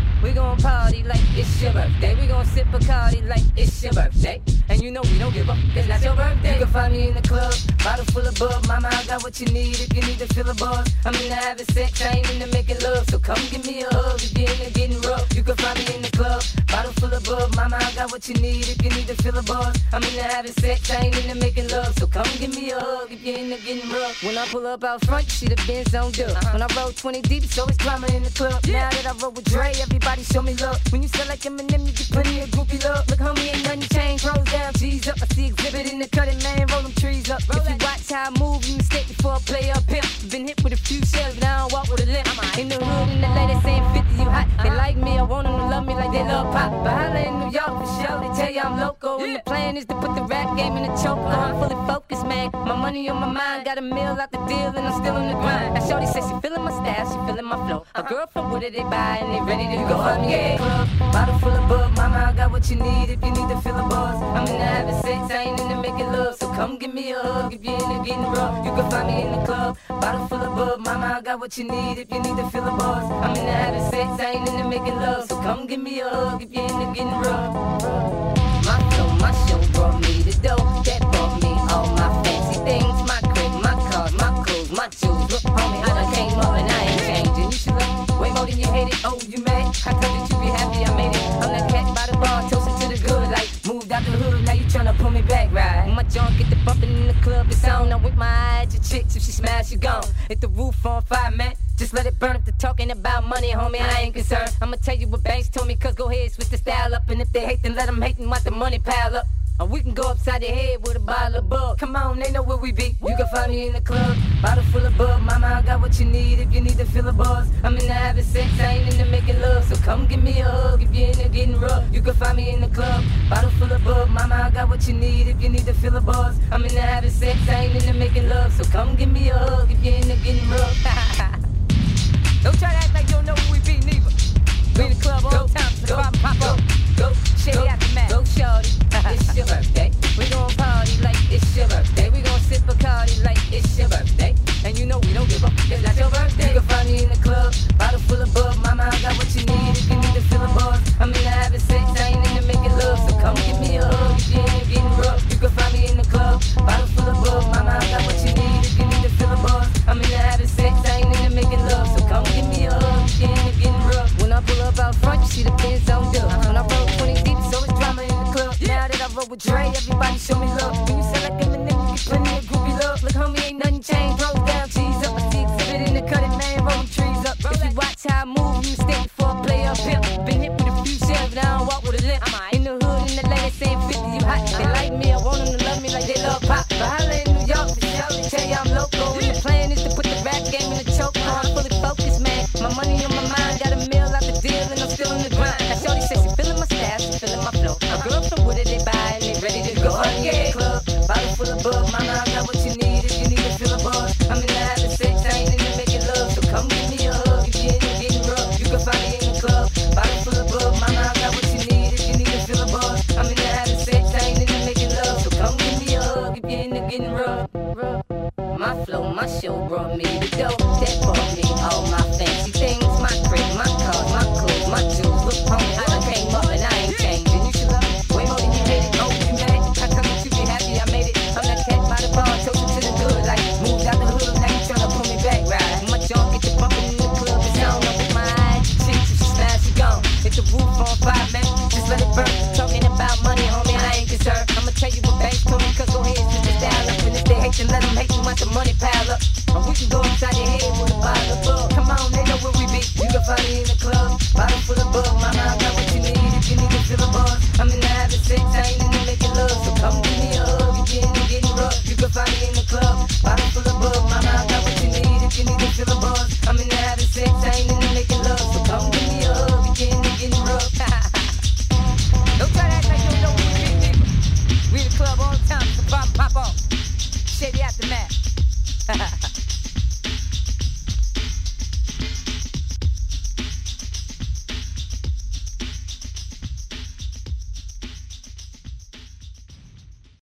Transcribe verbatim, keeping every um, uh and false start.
We gon' party like it's your birthday. We gon' sip Bacardi like it's your birthday. And you know we don't give up, it's not your birthday. You can find me in the club, bottle full of bub. Mama, I got what you need if you need to feel a buzz. I'm into having sex, I ain't into making love. So come give me a hug if you're into getting rough. You can find me in the club, bottle full of bub. Mama, I got what you need if you need to feel a buzz. I'm into having sex, I ain't into making love. So come give me a hug if you're into getting rough. When I pull up out front, you see the Benz on dub. Uh-huh. When I roll twenty deep, it's always drama in the club. Yeah. Now that I roll with Dre, everybody show me love. When you sell like Eminem, you get plenty of groupie love. Look, homie, ain't nothing changed. Rolls down, G's up. I see exhibit in the cutting, man. Roll them trees up. Roll if you watch how I move, you mistake before I play up pimp. Been hit with a few shells, but I don't walk with a limp. In the hood, in the lady saying fifty, you hot. They like me, I want them to love me like they love pop. But holla in New York for sure, they tell you I'm local. And the plan is to put the rap game in the choke. I'm fully focused, man. My money on my mind, got a meal out the deal, and I'm still in the grind. Now shorty says she feeling my style, she feeling my flow. A girl from Wooded, they buy, and they ready to go. I'm yeah, club, bottle full of bub. Mama, I got what you need if you need to feel a buzz. I'm into having sex, I ain't into making love. So come give me a hug if you're into getting rough. You can find me in the club, bottle full of bub. Mama, I got what you need if you need to feel a buzz. I'm into having sex, I ain't into making love. So come give me a hug if you're into getting rough. My flow, my show brought me the dough. That brought me all my fancy things. My crib, my cars, my clothes, my jewels. Look, homie, I done came up and I ain't changing. You should look way more than you hate it. Oh, you mad? I told you to be happy, I made it. I'm that cat by the bar, toasting to the good. Like, moved out the hood, now you tryna pull me back, right? My junk get the bumping in the club, it's on. I'm with my eye at your chicks, if she smash, she gone. Hit the roof on fire, man. Just let it burn up. The talking about money, homie, I ain't concerned. I'ma tell you what banks told me, cause go ahead, switch the style up. And if they hate, then let them hate and watch the money pile up. Or we can go upside the head with a bottle of bug. Come on, they know where we be. You can find me in the club, bottle full of bug. Mama, I got what you need if you need to feel a buzz. I'm into having sex, I ain't into making love. So come give me a hug if you're into getting rough. You can find me in the club, bottle full of bug. Mama, I got what you need if you need to feel a buzz. I'm into having sex, I ain't into making love. So come give me a hug if you're into getting rough. Don't try to act like you don't know who we be, neither. We in the club all the time, so the bottom pop up. Go, shady aftermath. Go, shorty, it's your birthday. We gon' party like it's your birthday. We gon' sip Bacardi like it's your birthday. And you know we don't give up, it's not your birthday. You can find me in the club, bottle full of bub. Mama, I got what you need if you need to feel a buzz. I'm into having sex, I ain't into making love. So come give me a hug if you're into getting rough. You can find me in the club, bottle full of bub. Mama, I got what you need if you need to feel a buzz. I'm into having sex, I ain't into making love. So come give me a hug if you're into getting rough. When I pull up out front, you see the Benz on dub. When I roll twenty deep, it's always drama in the club. Now that I roll with Dre, everybody show me love. When you sell like Eminem, you get plenty of groupie love. Look, homie, ain't nothing changed. Roll down, G's up. I see exhibit in the cutting, man. Roll them trees up. If you watch how I move, you mistake before I play up pimp. Been hit with a few shells, but I don't walk with a limp. In the hood, in the lady saying fifty, you hot. They like me, I want them to love me like they love pop. But holla in New York for sure, they tell you I'm local. And the plan is to put the rap game in the choke. I'm fully focused, man. My money on my mind, got a meal out the deal, and I'm still in the grind. Now shorty says she feeling my style, she feeling my flow. A girl from Wooded, they buy, and they ready to go. I'm yeah, club, bottle full of bug. Mama, I got what you need if you need to feel a buzz. I'm into having sex, I ain't into making love. So come give me a hug if you're into getting rough. You can find me in the club, bottle full of bug. Mama, I got what you need if you need to feel a buzz. I'm into having sex, I ain't into making love. So come give me a hug if you're into getting rough. My flow, my show brought me the dough. That brought me all my fancy things. My crib, my cars, my clothes, my jewels. Look, homie, I done came up and I ain't changing. You should love it way more than you hate it. Oh, you mad? How come that you be happy I made it? I'm that cat by the bar, toasting to the good. Like, moved out the hood, now you tryna pull me back, right? My junk get the bumping in the club, it's on. I'm with my eye at your chicks, if she smash, she gone. Hit the roof on fire, man. Just let it burn. Talking about money, homie, I ain't concerned. I'ma tell you what banks told me, cause go ahead, switch the style up. And if they hate, then let them hate you, want the money pass.